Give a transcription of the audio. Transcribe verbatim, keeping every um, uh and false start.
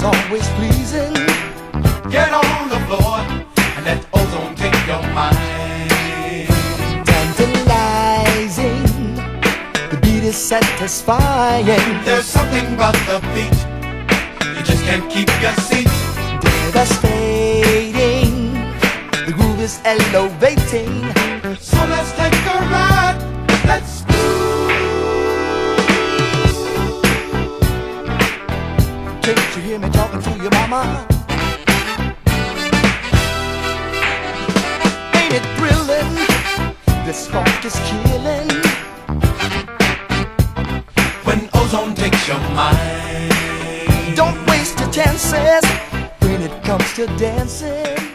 is always pleasing. Get on the floor and let ozone take your mind. Tantalizing, the beat is satisfying. There's something about the beat, you just can't keep your seat. Devastating, the groove is elevating. So let's take a ride, let's go. Can't you hear me talking to your mama? Ain't it thrilling? This funk is killing. When ozone takes your mind, Don't waste your chances when it comes to dancing.